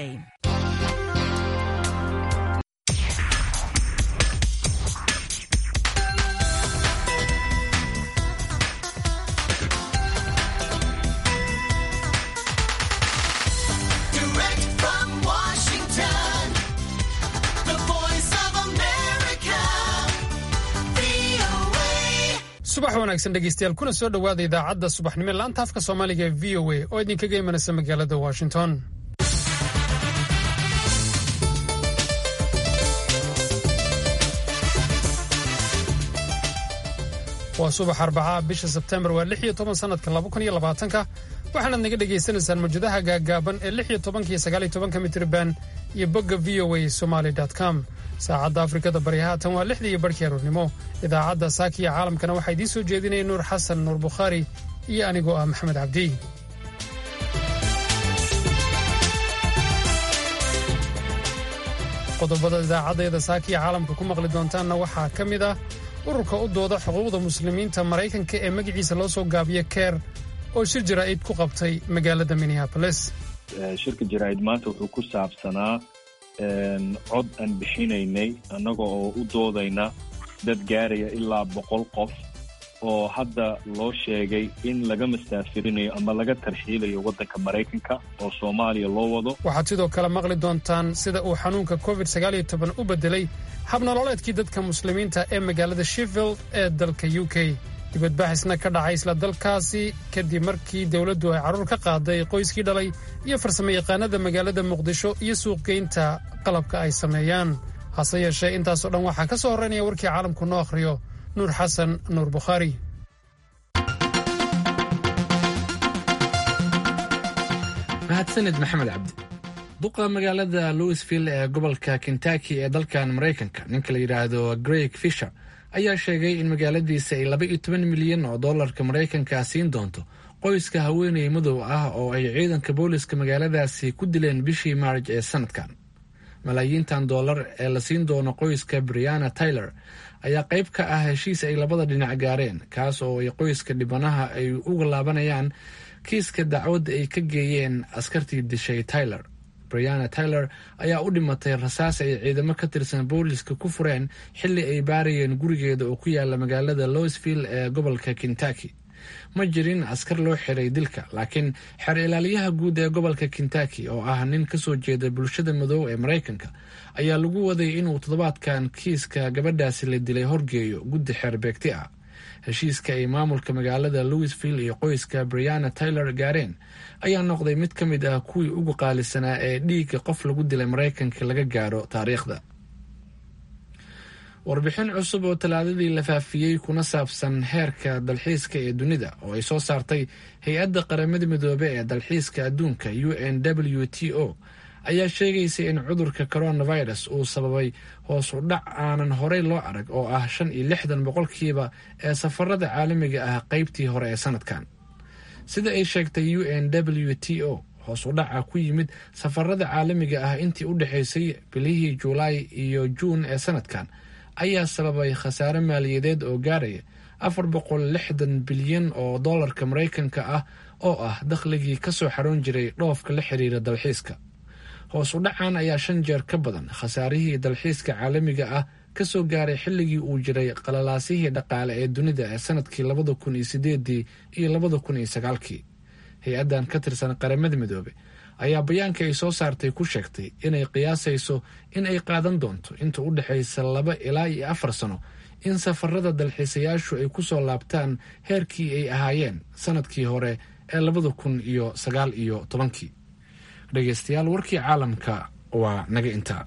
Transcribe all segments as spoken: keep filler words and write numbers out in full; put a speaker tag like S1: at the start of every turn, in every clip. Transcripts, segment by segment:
S1: A.
S2: subax wanaagsan dhegeystayaal kuna soo dhowaada idaacadda subaxnimo laanta afka Soomaaliga ee V O A oo idinkaga imanaysa magaalada Washington. waa subax Arbaca bisha Sebtembar waa lix iyo toban sanadka laba kun iyo labaatan waxaana naga dhageysanaysaan mawjadaha gaagaaban ee lix iyo toban iyo sagaal iyo toban mitir band iyo bogga v o a somali dot com. saacadda Afrikada Bari haatan waa lixda iyo barkii aroornimo. idaacadda Saakiya caalamkana waxaa idiin soo jeedinaya Nuur Xasan Nuur Bukhari iyo anigoo ah Maxamed Cabdi. qodobada idaacadda Saakiya caalamka ku maqli doontaanna waxaa ka mid ah ururka u dooda xuquuqda muslimiinta Maraykanka ee magaciisa loo soo gaabiyo CARE oo shir jaraa'id ku qabtay magaalada Minneapolis.
S3: shirka jaraa'id maanta wuxuu ku saabsanaa cod aan bixinaynay annaga oo u doodayna dad gaaraya ilaa boqol qof oo hadda loo sheegay in laga mastaafirinayo ama laga tarxiilayo waddanka Maraykanka oo Soomaaliya loo wado.
S2: waxaad sidoo kale maqli doontaan sida uu xanuunka covid sagaal iyo toban u bedelay habnololeedkii dadka muslimiinta ee magaalada Sheffield ee dalka U K. dibadbaxisna ka dhacay isla dalkaasi kadib markii dawladdu ay carruur ka qaaday qoyskii dhalay iyo farsamayaqaanada magaalada Muqdisho iyo suuqgeynta qalabka ay sameeyaan. hase yeeshee intaasoo dhan waxaa ka soo horreynaya warkii caalamku noo akhriyo Nuur Xasan Nuur Bukhari.
S4: mahadsanid Maxamed Cabdi. duqa magaalada Louisville ee gobolka Kentucky ee dalkan Maraykanka ninka la yidhaahdo Greg Fisher ayaa sheegay in magaaladiisa ay laba iyo toban milyan oo dollarka Maraykanka siin doonto qoyska haweeney madow ah oo ay ciidanka booliska magaaladaasi ku dileen bishii Maarch ee sanadkan. malaayiintan dollar ee la siin doono qoyska Breonna Taylor ayaa qayb ka ah heshiis ay labada dhinac gaareen kaas oo ay qoyska dhibanaha ay uga laabanayaan kiiska dacwadda ay ka geeyeen askartii dishay Taylor. Breonna Taylor ayaa u dhimatay rasaas ay ciidamo ka tirsan booliska ku fureen xilli ay baarayeen gurigeeda oo ku yaala magaalada Louisville ee gobolka Kentucky. ma jirin askar loo xiray dilka, laakiin xeer ilaaliyaha guud ee gobolka Kentucky oo ah nin ka soo jeeda bulshada madow ee Maraykanka ayaa lagu waday inuu toddobaadkan kiiska gabadhaasi la dilay horgeeyo guddi xeer beegti ah. heshiiska ay maamulka magaalada Louisville iyo qoyska Breonna Taylor gaareen ayaa noqday mid ka mid ah kuwii ugu qaalisanaa ee dhiigga qof lagu dilay Maraykanka laga gaaro taariikhda. warbixin cusub oo talaadadii la faafiyey kuna saabsan heerka dalxiiska ee dunida oo ay soo saartay hay-adda qaramada midoobay ee dalxiiska adduunka U N W T O ayaa sheegaysa in cudurka coronavirus uu sababay hoos u dhac aanan horey loo arag oo ah shan iyo lixdan boqolkiiba ee safarada caalamiga ah qaybtii hore ee sanadkan. sida ay sheegtay U N W T O, hoos u dhaca ku yimid safarada caalamiga ah intii u dhexaysay bilihii Juulaay iyo Juun ee sanadkan ayaa sababay khasaare maaliyadeed oo gaaraya afar boqol lixdan bilyan oo dollarka Maraykanka ah oo ah dakhligii ka soo xaroon jiray dhoofka la xiriira dalxiiska. hoos u dhacan ayaa shan jeer ka badan khasaarihii dalxiiska caalamiga ah ka soo gaaray xilligii uu jiray qalalaasihii dhaqaale ee dunida ee sanadkii labada kun iyo sideedii iyo labada kun iyo sagaalkii. hay-addan ka tirsan qaramada midoobay ayaa bayaanka ay soo saartay ku sheegtay inay qiyaasayso in ay qaadan doonto inta u dhexaysa laba ilaa iyo afar sano in safarada dalxiisayaashu ay ku soo laabtaan heerkii ay ahaayeen sanadkii hore ee labada kun iyo sagaal iyo tobankii. dhegeystayaal, warkii caalamka waa naga intaa.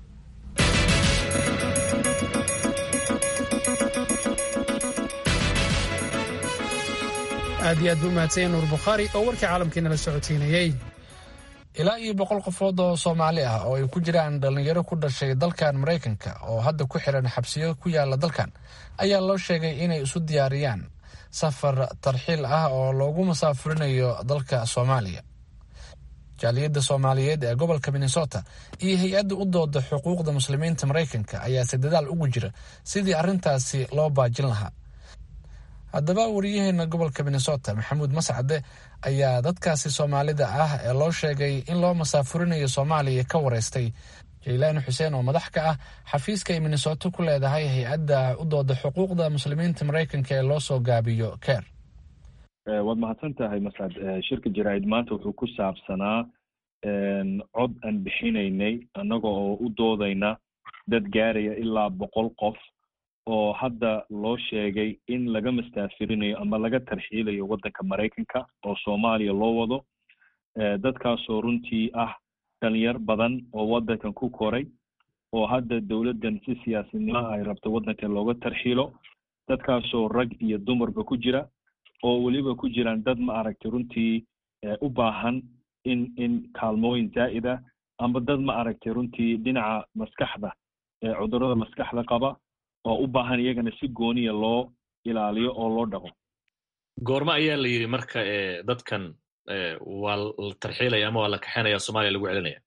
S2: aad iyo aad buu mahadsan Nuur Bukhari oo warkii caalamkeena la socotiinayay.
S4: ilaa iyo boqol qofood oo Soomaali ah oo ay ku jiraan dhalinyaro ku dhashay dalkan Maraykanka oo hadda ku xiran xabsiyo ku yaala dalkan ayaa loo sheegay inay isu diyaariyaan safar tarxiil ah oo loogu masaafurinayo dalka Soomaaliya. jaaliyadda Soomaaliyeed ee gobolka Minnesota iyo hay-adda u dooda xuquuqda muslimiinta Maraykanka ayaa si dadaal ugu jira sidii arrintaasi loo baajin lahaa. haddaba wariyaheena gobolka minnesota maxamuud mascade ayaa dadkaasi soomaalida ah ee loo sheegay in loo masaafurinayo soomaaliya ka wareystay jaylaani xuseen oo madax ka ah xafiiska ay minnesota ku leedahay hay-adda u dooda xuquuqda muslimiinta maraykanka ee loo soo gaabiyo ker.
S3: waad mahadsan tahay mascad. shirka jaraa'id maanta wuxuu ku saabsanaa cod aan bixinaynay annaga oo u doodayna dad gaaraya ilaa boqol qof oo hadda loo sheegay in laga mastaafirinayo ama laga tarxiilayo waddanka maraykanka oo soomaaliya loo wado. dadkaasoo runtii ah dhalinyar badan oo waddankan ku koray oo hadda dowladdan si siyaasadnimo ay rabto waddankan looga tarxiilo. dadkaasoo rag iyo dumarba ku jira oo weliba ku jiraan dad ma aragtay runtii u baahan in in kaalmooyin zaa'id ah ama dad ma aragtay runtii dhinaca maskaxda cudurrada maskaxda qaba oo u baahan iyagana si gooniya loo ilaaliyo oo loo dhaqo.
S1: goorma ayaa la yidhi marka dadkan waa la tarxiilaya ama waa la kaxeynaya soomaaliya lagu celinaya?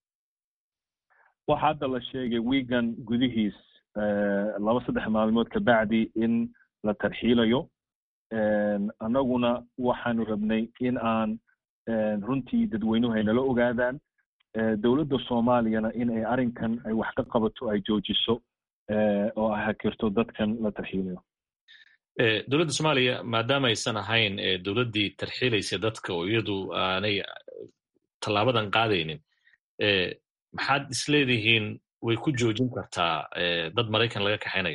S3: waxa hadda la sheegay wiigan gudihiis laba saddex maalmood ka bacdi in la tarxiilayo. annaguna waxaanu rabnay in aan runtii dadweynuhu ay nala ogaadaan dowladda soomaaliyana in ay arrinkan ay wax ka qabato ay joojiso oo ay hakirto dadkan la tarxiilayo.
S1: dowladda soomaaliya maadaama aysan ahayn dowladdii tarxiilaysa dadka oo iyadu aanay tallaabadan qaadaynin, maxaad isleedihiin way ku joojin kartaa dad maraykan laga kaxaynayo?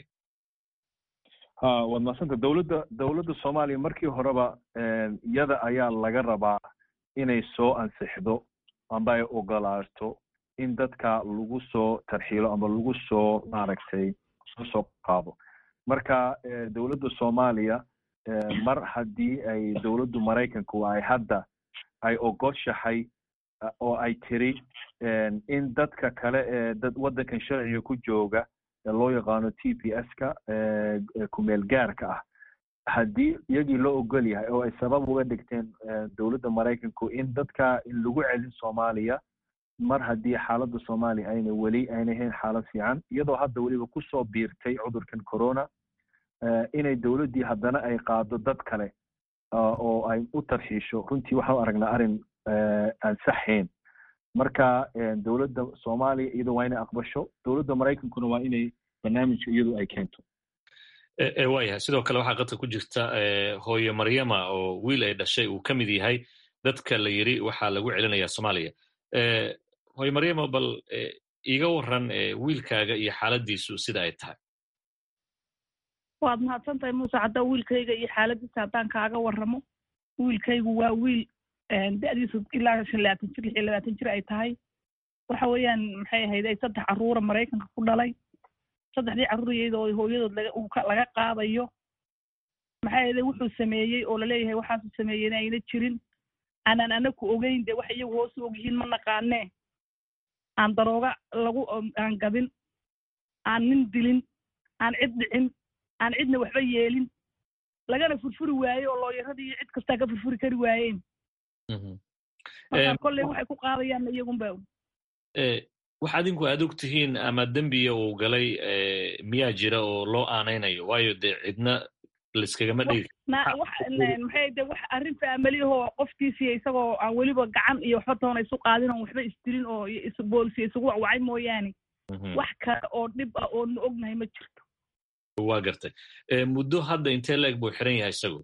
S3: ha waad mahadsanta. dowladda dowladda soomaaliya markii horeba iyada ayaa laga rabaa inay soo ansixdo amba ay ogolaato in dadka lagu soo tarxiilo ama lagu soo maaragtay soo soo qaado. marka dowladda soomaaliya mar haddii ay dowladdu maraykanku ay hadda ay ogoshahay oo ay tiri in dadka kale ee dad waddankan sharciga ku jooga ee loo yaqaano T P S-ka kumeel gaarka ah, haddii iyagii loo ogol yahay oo ay sabab uga dhigteen dowladda maraykanku in dadka in lagu celin soomaaliya mar haddii xaaladda soomaaliya ayna weli ayna ahayn xaalad fiican, iyadoo hadda weliba kusoo biirtay cudurkan corona, inay dowladdii haddana ay qaado dad kale oo ay u tarxiisho, runtii waxaan aragnaa arrin aan saxayn. marka dowladda soomaaliya iyadoo waa inay aqbasho, dowladda maraykankuna waa inay barnaamijka iyadu ay keento.
S1: waayahay. sidoo kale waxaa qadka ku jirta hooyo maryama oo wiil ay dhashay uu ka mid yahay dadka la yiri waxaa lagu celinayaa soomaaliya. hooyo maryama, bal iiga waran wiilkaaga iyo xaaladiisu sida ay tahay.
S5: waad mahadsan tahay muuse. hadda wiilkayga iyo xaaladiisa haddaan kaaga warramo, wiilkaygu waa wiil da-diisu ilaa shan labaatan jir lix iyo labaatan jir ay tahay. waxa weeyaan maxay ahayd ay saddex carruura maraykanka ku dhalay. saddexdii carruur iyada oo hooyadood laga laga qaadayo. maxay ahayd wuxuu sameeyey oo laleeyahay waxaasuu sameeyeyna ayna jirin, aanaan anaku ogeyn. dee waxa iyagu hoos u ogyihiin ma naqaanee. aan darooga lagu aan gadin, aan nin dilin, aan cid dhicin, aan cidna waxba yeelin, lagana furfuri waaye oo looyaradii iyo cid kastaa ka furfuri kari waayeen. markaa kolley waxay ku qaadayaan iyagunba.
S1: wax adinku aad og tihiin ama dembiya uu galay miyaa jira oo loo aanaynayo? waayo dee cidna laiskagama dhigi.
S5: maxay de wax arrin faamiliyahoo qofkiisiiya isagoo aan weliba gacan iyo waxba toona isu qaadin oon waxba isdirin oo boolisiya isugu wacwacay mooyaane wax kale oo dhib ah oo nu ognahay ma jirto.
S1: waa gartay. muddo hadda intee la-eg buu xiran yahay isagu?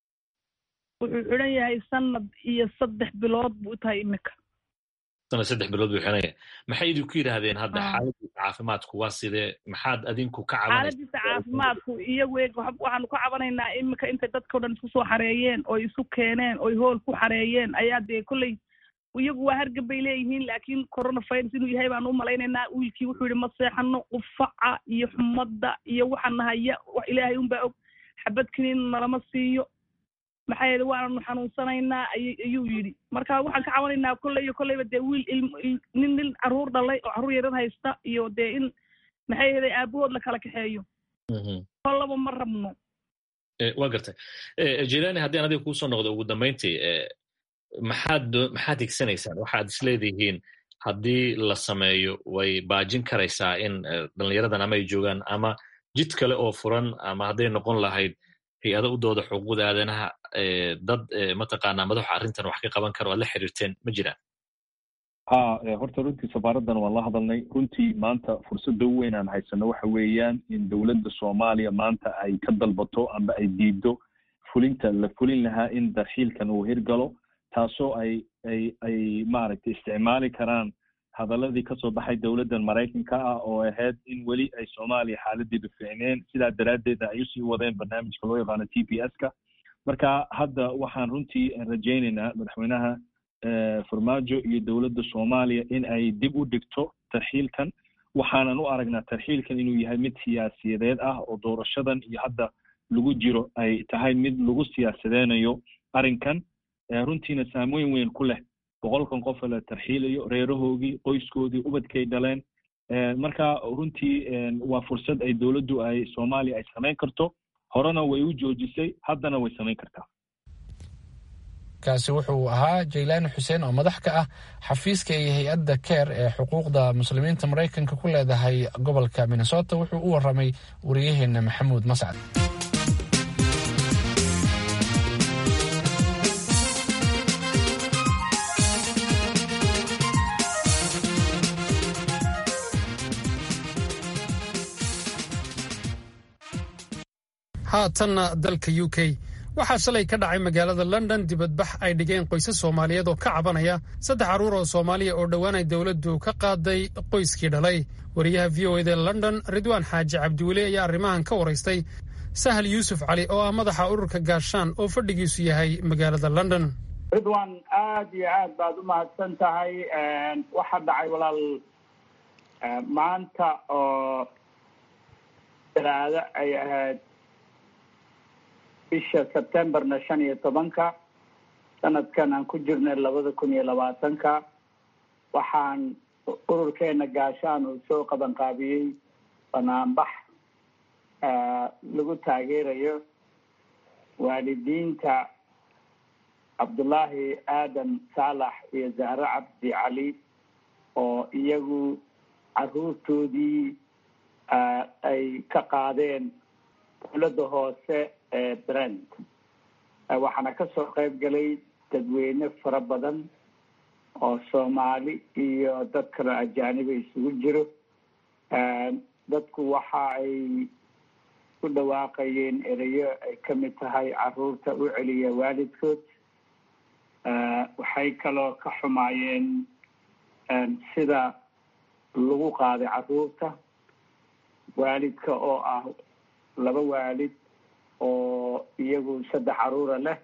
S5: wuxuu xiran yahay sanad iyo saddex bilood buu tahay imika.
S1: sanad saddex bilood buu xiran yahay. maxay idinku yidhaahdeen hadda xaaladiisa caafimaadku waa sidee? maxaad adinku ka cabanaysaa?
S5: xaaladiisa caafimaadku iyagu waxaanu ka cabanaynaa imika intay dadkao dhan isku soo xareeyeen oo isu keeneen oy hool ku xareeyeen ayaa dee kolley iyagu waa hargab bay leeyihiin, laakiin coronavirus inuu yahay baanu u malaynaynaa. wiilkii wuxuu yidhi ma seexano, qufaca iyo xumadda iyo waxa nahaya wax ilaahay unbaa og, xabad kiniin nalama siiyo, maxaa yeele waananu xanuunsanaynaa ayuu yidhi. marka waxaan ka cabanaynaa kolley iyo kolleyba dee wiil nin nin carruur dhalay oo carruur yaran haysta iyo dee in maxay yeelay aabahood la kala kaxeeyo. kollaba ma rabno.
S1: waa gartay. jilani, haddii aan adiga kuusoo noqdo ugu dambayntii, maxaad maxaad higsanaysaan? waxaad isleedihiin haddii la sameeyo way baajin karaysaa in dhalinyaradan ama ay joogaan ama jid kale oo furan, ama hadday noqon lahayd hay-ado u dooda xuquuqda aadanaha dad mataqaanaa madaxa arrintan wax ka qaban karo aad la xiriirteen ma jiraan?
S3: ha horta runtii safaaraddan waan la hadalnay. runtii maanta fursadda u weyn aan haysano waxa weeyaan in dowladda soomaaliya maanta ay ka dalbato amba ay diido fulinta la fulin lahaa in darxiilkan uu hirgalo, taasoo ay ay ay maaragtay isticmaali karaan hadaladii kasoo baxay dowladdan maraykanka ah oo ahayd in weli ay soomaaliya xaaladeedu fiicneen, sidaa daraaddeed ay usii wadeen barnaamijka loo yaqaano t p s ka. marka hadda waxaan runtii rajaynaynaa madaxweynaha farmaajo iyo dowladda soomaaliya in ay dib u dhigto tarxiilkan. waxaanan u aragnaa tarxiilkan inuu yahay mid siyaasiyadeed ah oo doorashadan iyo hadda lagu jiro ay tahay mid lagu siyaasadeynayo arrinkan, runtiina saameyn weyn ku leh boqolkan qof la tarxiilayo, reerahoogii, qoyskoodii, ubadkay dhaleen. marka runtii waa fursad ay dowladdu ay soomaaliya ay samayn karto, horena way u joojisay, haddana way samayn kartaa.
S4: kaasi wuxuu ahaa jaylaani xuseen oo madax ka ah xafiiska iyo hay-adda care ee xuquuqda muslimiinta maraykanka ku leedahay gobolka minnesota. wuxuu u waramay wariyaheena maxamuud mascad.
S2: haatanna dalka u k waxaa shalay ka dhacay magaalada london dibadbax ay dhigeen qoysas soomaaliyeed oo ka cabanaya saddex carruur oo soomaaliya oo dhowaan ay dowladdu ka qaaday qoyskii dhalay. wariyaha v o eda london ridwaan xaaji cabdiweli ayaa arrimahan ka waraystay sahal yuusuf cali oo ah madaxa ururka gaashaan oo fadhigiisu yahay magaalada london.
S6: ridwaan aad iyo aad baad u mahadsan tahay. waxaa dhacay walaal maanta oo talaado ay ahayd bisha sebtembarna shan iyo tobanka sanadkan aan ku jirnay labada kun iyo labaatanka waxaan ururkeena gaashaan uu soo qaban qaabiyey banaanbax lagu taageerayo waalidiinta cabdullaahi aadan saalax iyo zahre cabdi cali oo iyagu caruurtoodii ay ka qaadeen dowladda hoose ee brent. waxaana ka soo qayb galay dadweyne fara badan oo soomaali iyo dad kale ajaaniba isugu jiro. dadku waxa ay ku dhawaaqayeen ereyo ay ka mid tahay caruurta u celiya waalidkood. waxay kaloo ka xumaayeen sida lagu qaaday caruurta, waalidka oo ah laba waalid oo iyagu saddex caruura leh,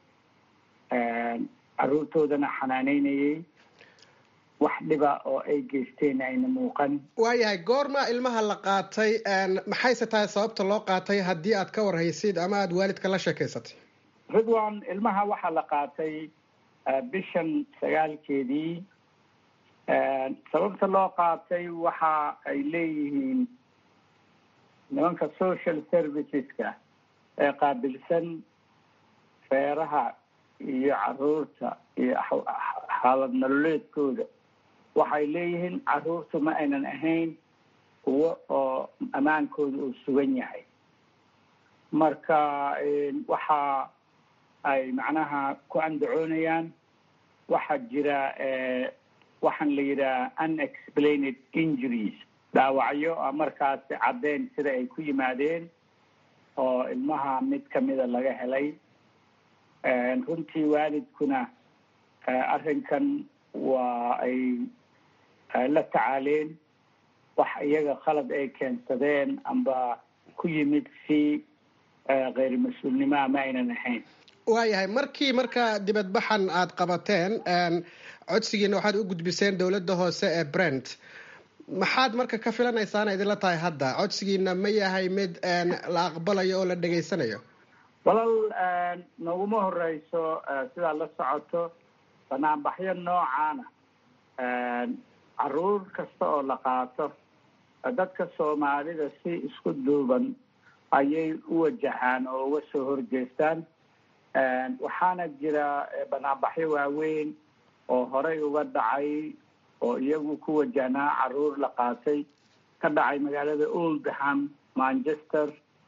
S6: caruurtoodana xanaaneynayay, wax dhiba oo ay geysteen ayna muuqan.
S7: waayahay, goorma ilmaha la qaatay? maxayse tahay sababta loo qaatay haddii aad ka warhaysid ama aada waalidka la sheekaysatay?
S6: ridwan, ilmaha waxaa la qaatay bishan sagaalkeedii. sababta loo qaatay waxa ay leeyihiin nimanka social serviceska ee qaabilsan feeraha iyo caruurta iyo xaalad nololeedkooda. waxay leeyihiin caruurtu ma aynan ahayn kuwo oo ammaankooda uu sugan yahay. marka waxa ay macnaha ku andacoonayaan waxaa jira waxaan la yidhaha unexplained injuries, dhaawacyo markaasi caddeyn sida ay ku yimaadeen oo ilmaha mid kamida laga helay. runtii waalidkuna arrinkan waa ay la tacaaleen. wax iyaga khalad ay keensadeen amba ku yimid si keyr mas-uulnimoa ma aynan ahayn.
S7: waayahay, markii marka dibadbaxan aada qabateen codsigiina waxaad u gudbiseen dowladda hoose ee brent. maxaad marka ka filanaysaana idinla tahay hadda? codsigiina ma yahay mid la aqbalayo oo la dhegaysanayo?
S6: walaal, noguma horeyso sidaad la socoto banaanbaxyo noocaana. caruur kasta oo la qaato dadka soomaalida si isku duuban ayay u wajahaan oo uga soo horjeestaan. waxaana jira banaanbaxyo waaweyn oo horey uga dhacay oo iyagu ku wajahnaa caruur la qaatay, ka dhacay magaalada oldham, manchester,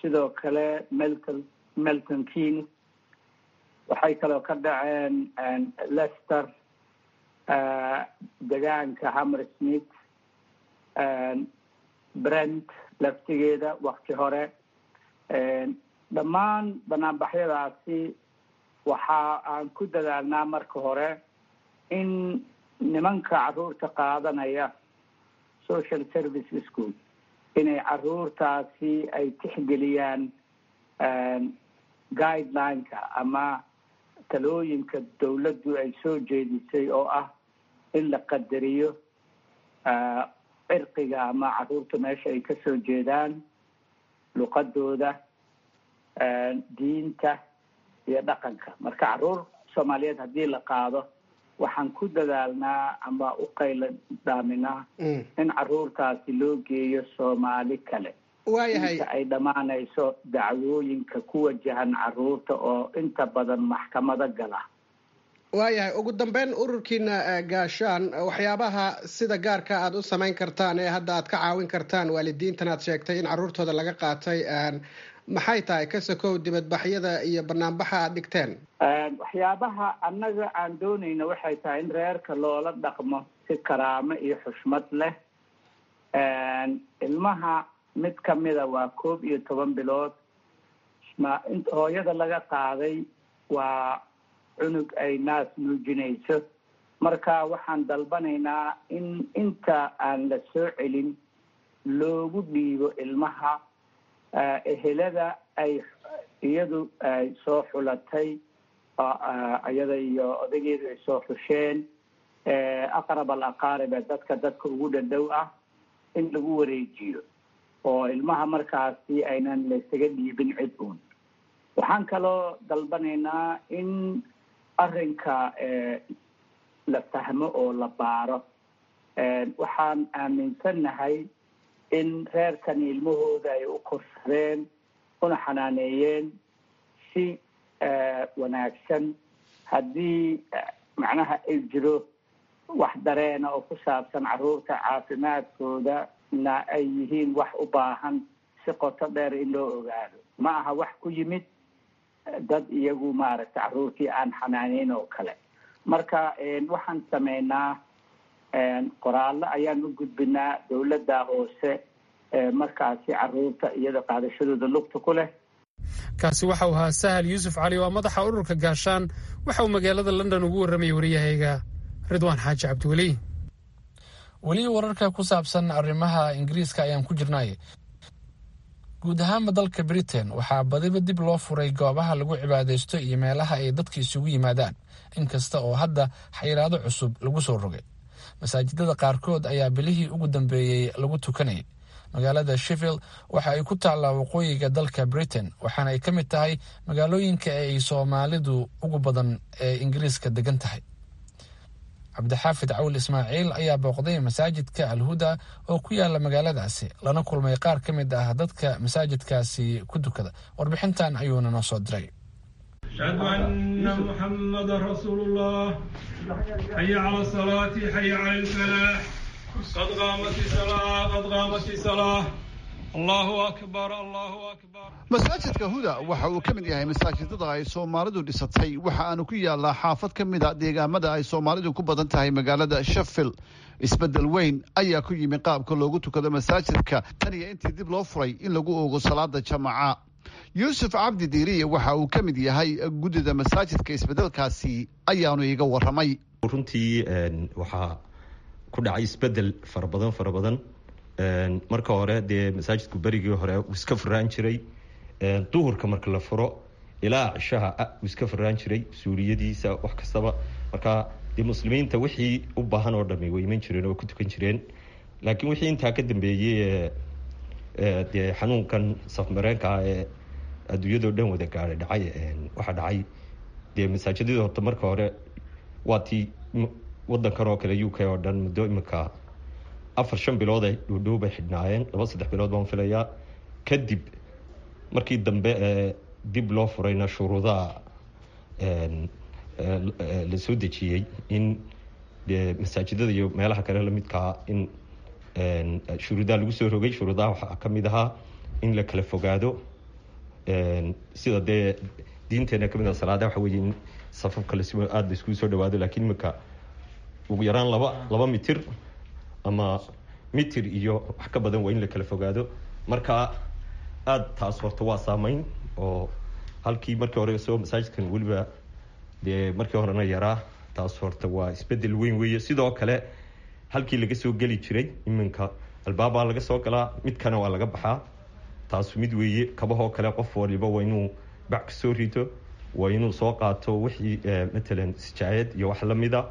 S6: sidoo kale melton melton keynes waxay kaloo ka dhaceen leicester degaanka hammersmith brent laftigeeda wakti hore dhammaan banaanbaxyadaasi waxa aan ku dadaalnaa marka hore in nimanka caruurta qaadanaya social service school inay caruurtaasi ay tixgeliyaan guidelineka ama talooyinka dawladdu ay soo jeedisay oo ah in la qadariyo cirqiga ama caruurta meesha ay ka soo jeedaan luqadooda diinta iyo dhaqanka marka caruur soomaaliyeed haddii la qaado waxaan ku dadaalnaa ama u qayla dhaaminaa in caruurtaasi loo geeyo soomaali kale
S7: waayahay
S6: inta ay dhammaanayso dacwooyinka ku wajahan caruurta oo inta badan maxkamado gala
S7: waayahay ugu dambeyn ururkiina gaashaan waxyaabaha sida gaarka aad u samayn kartaan ee hadda aad ka caawin kartaan waalidiintan aad sheegtay in caruurtooda laga qaatay maxay tahay ka sokow dibadbaxyada iyo banaanbaxa aad dhigteen
S6: waxyaabaha annaga aan doonayna waxay tahay in reerka loola dhaqmo si karaamo iyo xushmad leh ilmaha mid kamida waa koob iyo toban bilood hooyada laga qaaday waa cunug ay naas nuujinayso marka waxaan dalbanaynaa in inta aan la soo celin loogu dhiibo ilmaha ehelada ay iyadu ay soo xulatay iyada iyo odageedu ay soo xusheen aqrab al aqaarib ee dadka dadka ugu dhadhow ah in lagu wareejiyo oo ilmaha markaasi aynan laysaga dhiibin cid uun waxaan kaloo dalbanaynaa in arrinka la fahmo oo la baaro waxaan aaminsannahay in reerkani ilmahooda ay u korsadeen una xanaaneeyeen si wanaagsan haddii macnaha ay jiro wax dareena oo ku saabsan caruurta caafimaadkooda na ay yihiin wax u baahan si qoto dheer in loo ogaado ma aha wax ku yimid dad iyagu maaragtay caruurtii aan xanaaneyn oo kale marka waxaan sameynaa qoraallo ayaan u gudbinaa dawladda hoose markaasi caruurta iyada qaadashadooda lugta ku leh
S2: kaasi waxa uu ahaa sahal yuusuf cali waa madaxa ururka gaashaan waxa uu magaalada london ugu warramayay wariyahayga ridwaan xaaji cabdiweli
S4: weli wararka ku saabsan arrimaha ingiriiska ayaan ku jirnay guud ahaanba dalka britain waxaa badiba dib loo furay goobaha lagu cibaadaysto iyo meelaha ay dadka isugu yimaadaan inkasta oo hadda xayiraado cusub lagu soo rogay masaajidada qaarkood ayaa bilihii ugu dambeeyey lagu tukanayay magaalada sheffield waxa ay ku taallaa waqooyiga dalka britain waxaana ay ka mid tahay magaalooyinka ay soomaalidu ugu badan ee ingiriiska degan tahay cabdixaafid cawl ismaaciil ayaa booqday masaajidka alhuda oo ku yaala magaaladaasi lana kulmay qaar ka mid ah dadka masaajidkaasi ku dukada warbixintan ayuuna noo soo diray
S8: ashhadu anna muxammadan rasuulullah xaya cala salaati xaya cala alfalaax qad qaamati salaa qad qaamati salaa allahu akbar allahu akbar
S9: masaajidka huda waxa uu ka mid yahay masaajidada ay soomaalidu dhisatay waxa aanu ku yaalaa xaafad ka mid a deegaamada ay soomaalidu ku badan tahay magaalada sheffield isbedel weyn ayaa ku yimi qaabka loogu tukado masaajidka tan iyo intii dib loo furay in lagu oogo salaada jamaca yuusuf cabdi diiriye waxa uu ka mid yahay guddida masaajidka isbedelkaasi ayaanu iga waramay
S10: runtii waxaa ku dhacay isbedel fara badan fara badan marka hore dee masaajidku berigii hore uu iska furaan jiray duhurka marka la furo ilaa cishaha uu iska furaan jiray suuriyadiisa wax kastaba marka dee muslimiinta wixii u baahan oo dhami way iman jireen oo ku tukan jireen laakiin wixii intaa ka dambeeyey dee xanuunkan safmareenka ah ee adduunyadoo dhan wada gaadhay dhacay waxaa dhacay dee masaajidada horta marka hore waa tii wadankan oo kale u k oo dhan muddo iminka afar shan bilood ay dhuudhow bay xidhnaayeen laba saddex bilood baan filayaa kadib markii dambe dib loo furayna shuruudaha la soo dejiyey in dee masaajidada iyo meelaha kale lamidkaa in shuruudaha lagu soo rogay shuruudaha waxaa ka mid ahaa in la kala fogaado sida dee diinteena kamid a salaada waxa weeye in safafka lasi aada la iskugu soo dhawaado laakiin iminka ugu yaraan laba laba mitir ama mitir iyo wax ka badan waa in la kala fogaado marka aada taas horta waa saameyn oo halkii markii hore soo masaajidkan weliba dee markii horena yaraa taas horta waa isbedel weyn weeye sidoo kale halkii laga soo geli jiray iminka albaabaa laga soo galaa midkana waa laga baxaa taas mid weeye kabahoo kale qof waliba waa inuu bac ka soo rito waa inuu soo qaato wixii matalan sijaayad iyo wax lamida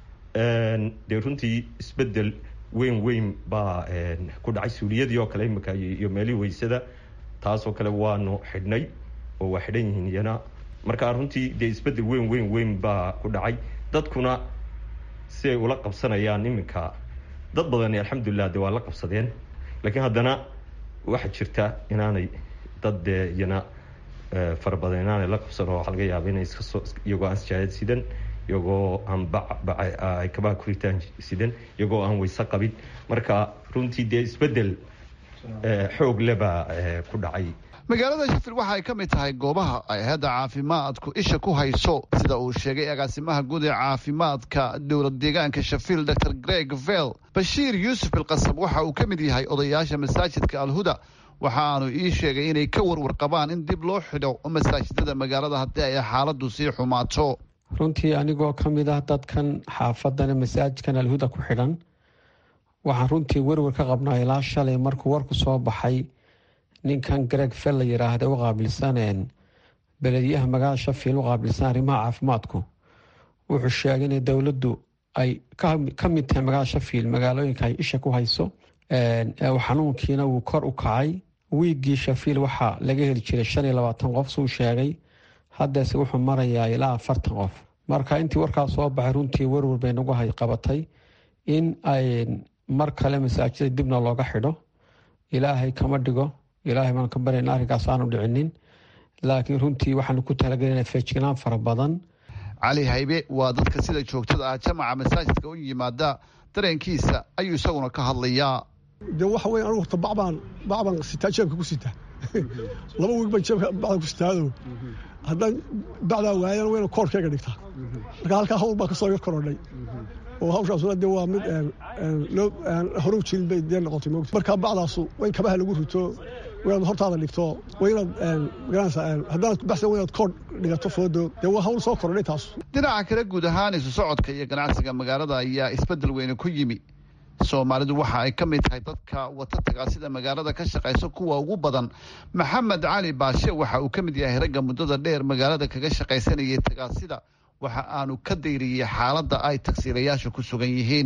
S10: dee runtii isbedel weyn weyn baa ku dhacay suuliyadii oo kale iminka iyo meelihii weysada taasoo kale waanu xidhnay oo waa xidhan yihiin iyana marka runtii dee isbedel weyn weyn weyn baa ku dhacay dadkuna si ay ula qabsanayaan iminka dad badani alxamdulilah de waa la qabsadeen laakiin haddana waxaa jirta inaanay dad dee iyana fara badan inaanay la qabsan oo waxa laga yaaba inay iskasoo iyagoo aan sijaayad sidan iyagoo aan baay kabaha kuritaan sidan iyagoo aan weyse qabin marka runtii dee isbedel xoog lebaa ku dhacay
S9: magaalada shafil waxa ay ka mid tahay goobaha ay hay-adda caafimaadku isha ku hayso sida uu sheegay agaasimaha guud ee caafimaadka dowlad deegaanka shafil dor greg vel bashiir yuusuf bilqasab waxa uu ka mid yahay odayaasha masaajidka alhuda waxa aanu ii sheegay inay ka warwar qabaan in dib loo xidho masaajidada magaalada haddii ay xaaladdu sii xumaato
S11: runtii anigoo ka mid ah dadkan xaafadana masaajidkan alhuda ku xidhan waxaan runtii werwer ka qabnaa ilaa shalay markuu warku soo baxay ninkan greg fel la yiraahda u qaabilsaneen beledyaha magaalada shafil u qaabilsan arrimaha caafimaadku wuxuu sheegay inay dowladdu ay ka mid tahay magaalada shafil magaalooyinka ay isha ku hayso xanuunkiina wuu kor u kacay wiiggii shafil waxaa laga heli jiray shan iyo labaatan qof suu sheegay haddeese wuxuu marayaa ilaa afartan qof marka intii warkaas soo baxay runtii werwer bay nagu hay qabatay in ay mar kale masaajida dibna looga xidho ilaahay kama dhigo ilaahay baan ka baryayna arrinkaas aanu dhicinin laakiin runtii waxaanu ku talagelinaa feejignaan fara badan
S9: cali haybe waa dadka sida joogtada ah jamaca masaajidka u yimaada dareenkiisa ayuu isaguna ka hadlayaa
S12: de waxa weya anugu horta bacbaan bacbaan sitaa jeebka ku sita laba wiig baan jeebka bacda ku sitaado haddaan bacdaa waayana wayna koorkeyga dhigtaa marka halkaa hawl baa kasoo yar korodhay oo hawshaasuna dee waa mid hore u jirin bay dee noqotay moogta markaa bacdaasu waa in kabaha lagu rito waynaad hortaada dhigto waa inaad magaranaysa haddaad baxsan waa inaad koor dhigato foodo dee waa hawl soo korodhay taas
S9: dhinaca kale guud ahaan isu socodka iyo ganacsiga magaalada ayaa isbedel weyne ku yimi soomaalidu waxa ay ka mid tahay dadka wata tagaasida magaalada ka shaqaysa kuwa ugu badan maxamed cali baashe waxa uu ka mid yahay ragga muddada dheer magaalada kaga shaqaysanayay tagaasida waxa aanu ka dayriyey xaaladda ay tagsiilayaasha ku sugan yihiin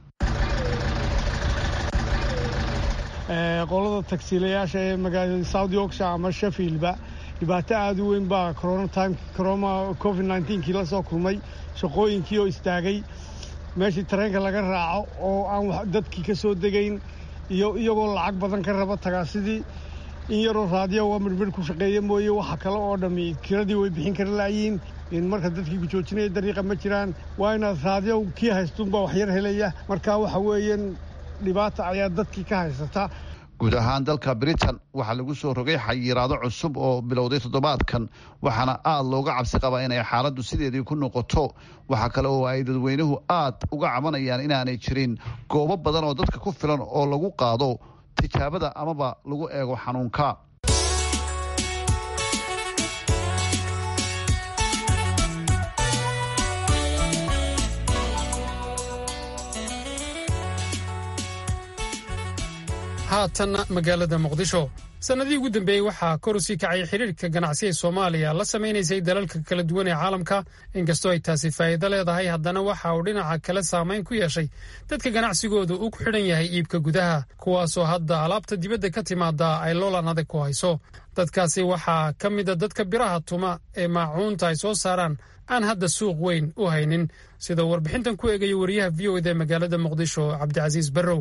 S12: qolada tagsiilayaasha ee magaalada south yorkshire ama sheffieldba dhibaato aada u weyn baa corona time corona covid nineteen-kii la soo kulmay shaqooyinkii oo istaagay meeshii tareenka laga raaco oo aan dadkii ka soo degayn iyo iyagoo lacag badan ka raba tagaasidii in yaroo raadiyo waa midhmidh ku shaqeeya mooye waxa kale oo dhammi kiradii way bixin kara laayiin in marka dadkii ku joojinaya dariiqa ma jiraan waa inaad raadiyo kii haystuunbaa waxyar helaya marka waxa weeyaan dhibaata ayaa dadkii ka haysata
S9: guud ahaan dalka britain waxaa lagu soo rogay xayiraado cusub oo bilowday toddobaadkan waxaana aada looga cabsi qabaa inay xaaladdu sideedii ku noqoto waxaa kale oo ay dadweynuhu aad uga cabanayaan inaanay jirin goobo badan oo dadka ku filan oo lagu qaado tijaabada amaba lagu eego xanuunka
S2: haatanna magaalada muqdisho sannadihii ugu dambeeyey waxaa kor u sii kacay xidhiirka ganacsi ee soomaaliya la samaynaysay dalalka kala duwan ee caalamka inkastoo ay taasi faa'iido leedahay haddana waxa uu dhinaca kale saamayn ku yeeshay dadka ganacsigooda uu ku xidhan yahay iibka gudaha kuwaasoo hadda alaabta dibadda ka timaada ay loolan adag ku hayso dadkaasi waxaa ka mida dadka biraha tuma ee maacuunta ay soo saaraan aan hadda suuq weyn u haynin sida warbixintan ku eegaya wariyaha v o eda ee magaalada muqdisho cabdicasiis barrow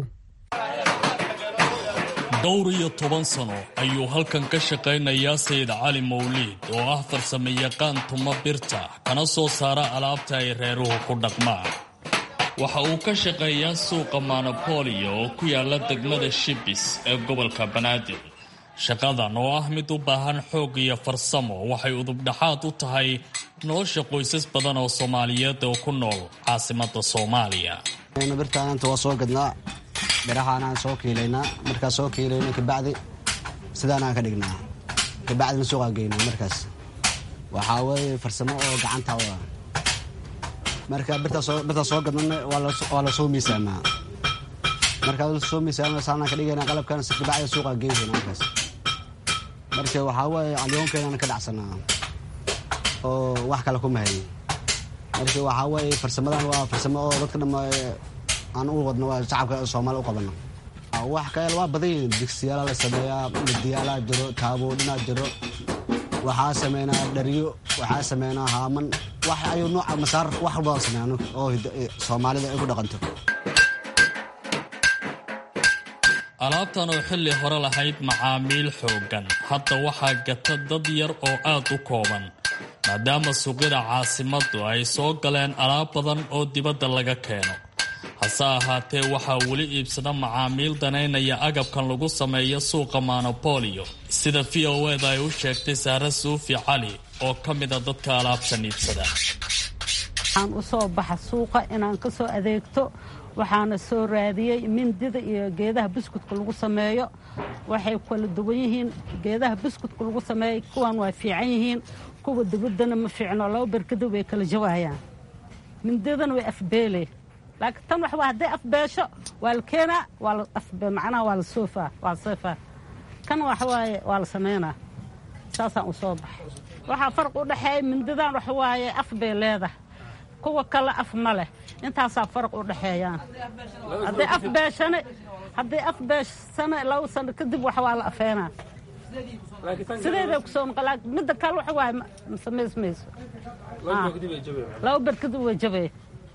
S13: dhowr iyo toban sano ayuu halkan ka shaqaynayaa sayid cali mawliid oo ah farsamayaqaan tuma birta kana soo saara alaabta ay reeruhu ku dhaqmaan waxa uu ka shaqeeyaa suuqa monopolio oo ku yaala degmada shibis ee gobolka banaadir shaqadan oo ah mid u baahan xoog iyo farsamo waxay udubdhaxaad u tahay nolosha qoysas badan oo Soomaaliyeed oo ku nool caasimadda Soomaaliya.
S14: birtaanta waa soo gadnaa birahaana soo kiilaynaa markaa soo kiilayna ka bacdi sidaana ka dhignaa ka bacdi suuqa geynaa markaas waxa way farsamo oo gacanta ah marka birta soo birta soo gadnaa waa la soo miisaanaa marka la soo miisaanaa saana ka dhiganaa qalabkan si ka bacdi suuqa geynaa markaas marka waxa way alyoonkeena ka dhacsanaa oo wax kale ku mahay marka waxa way farsamadan waa farsamo oo dadka dhamaa aan u wadno waa shacabka Soomaali u qabano wax kale waa badan digsiyaal la sameeyaa midiyaal jiro taabooyina jiro waxa sameeyna dhariyo waxa sameeyna haaman wax ayu nooc masaar wax walba sameeyno oo Soomaalida ay ku dhaqanto
S13: alaabtan oo xilli hore lahayd macaamiil xoogan hadda waxaa gata dad yar oo aad u kooban maadaama suuqyada caasimaddu ay soo galeen alaab badan oo dibadda laga keeno hase ahaatee waxaa weli iibsada macaamiil danaynaya agabkan lagu sameeyo suuqa Monopolio sida V O A da ay u sheegtay Saara Suufi Cali oo ka mid ah dadka alaabtan iibsada.
S15: aan u soo baxa suuqa inaan ka soo adeegto waxaana soo raadiyay mindida iyo geedaha biskutka lagu sameeyo waxay kala duwan yihiin geedaha biskutka lagu sameeyo kuwan waa fiican yihiin kuwa dibadana ma fiicno loo barkadu way kala jawaayaan mindidan way afbeele laakiin tan wax waa haday afbeesho waa la keena waa la afbe macnaha waa la soofa waa seefa kan wax waaye waa la sameeyna saasaan u soo baxay waxa farq u dhaxeeya mindidan wax waaye afbeeleeda kuwa kala af male intaas farq u dhaxeeyaan haday afbeeshane haday afbeeshane law san kadib wax waa la afeena sideeda ku soo maqlaaq mid kale wax waa sameysmayso law barkadu way jabay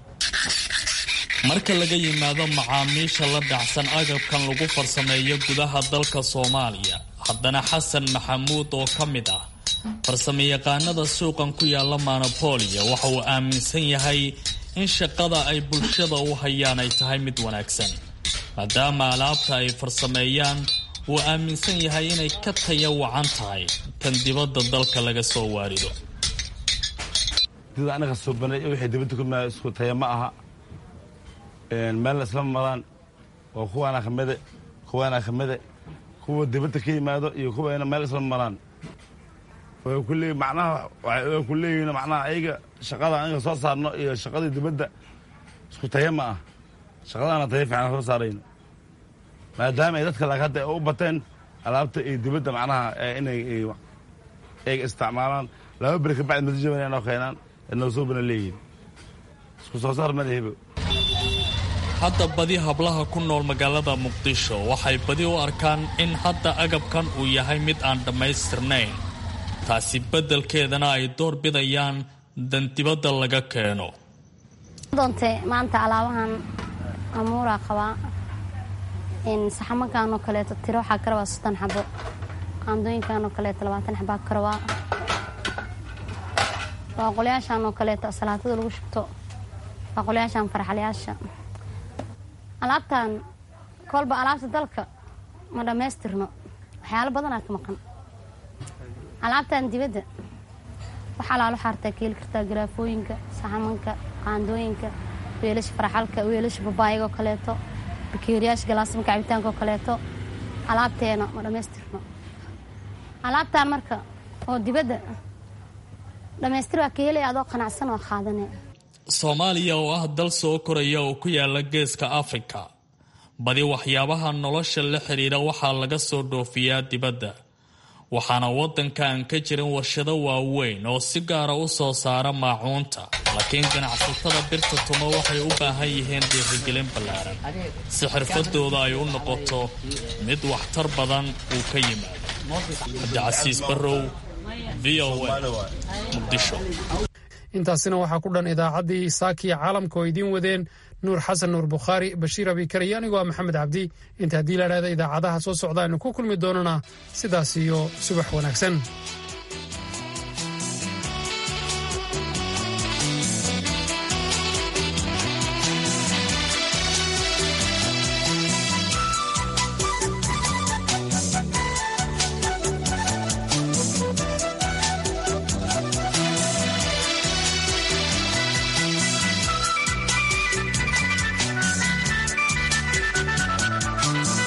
S13: marka laga yimaado macaamiisha la dhacsan agabkan lagu farsameeyo gudaha dalka Soomaaliya haddana Xasan Maxamuud oo kamid ah farsamayaqaanada suuqan ku yaala Monopolio waxa uu aaminsan yahay in shaqada ay bulshada u hayaan ay tahay mid wanaagsan maadaama alaabta ay farsameeyaan uu aaminsan yahay inay ka tayo wacan tahay tan dibadda dalka laga soo waarido
S16: dida anaga soo banay wixii dibadda ku ma isku tayo ma aha een meel isla maraan oo kuwana kamid kuwana kamid kuwa dibadda ka yimaado iyo kuwa meel isla maraan oo kulli macnaha waxa kulliina macnaha ayaga shaqada anaga soo saarno iyo shaqada dibadda isku tayo ma ah shaqadana tayo fiican soo saarayno maadaama ay dadka laga hadda u bateen alaabta ee dibadda macnaha inay ay isticmaalaan laba bari ka bacd madaxweynaha inoo keenaan inoo soo banaleeyeen isku soo saar madaxweynaha
S13: hadda badi hablaha ku nool magaalada Muqdisho waxay badi u arkaan in hadda agabkan uu yahay mid aan dhamaystirnayn taasi bedelkeedana ay door bidayaan dan dibadda laga keeno
S17: doonte maanta alaabahan amuura qaba in saxamankan oo kale tiro waxa ka rabaa soddon xabo qaandooyinkan oo kale labaatan xabo ka rabaa waa qoliyaashan oo kale salaatada lagu shubto waa qoliyaashan farxalayaasha alaabtan kolba alaabta dalka ma dhamaystirno waxyaalo badan aad ka maqan alaabtan dibadda waxa la xartaa keel kartaa garaafooyinka saxamanka qaandooyinka weelasha farxalka weelasha babaayga oo kale bakeeriyaasha galaasimka cabitaanka oo kale alaabteena ma dhamaystirno alaabtan marka oo dibadda dhamaystir waa keel adoo qanacsan oo qaadanay
S13: Soomaaliya oo ah dal soo koraya oo ku yaala geeska Afrika badi waxyaabaha nolosha la xiriira waxa laga soo dhoofiyaa dibadda waxaana wadankan ka jirin warshado waaweyn oo si gaar ah u soo saara maacuunta laakiin ganacsatada birta tumo waxay u baahan yihiin dhiirigelin ballaaran si xirfadooda ay u noqoto mid waxtar badan uu ka yimaado Cabdicasiis Barrow V O A Muqdisho
S2: intaasina waxaa ku dhan idaacaddii saakiya caalamka oo idiin wadeen nuur xasan nuur bukhaari bashiir abikar iyo anigoo maxamed cabdi inta haddii la idhaahda idaacadaha soo socda aynu ku kulmi doonana sidaas iyo subax wanaagsan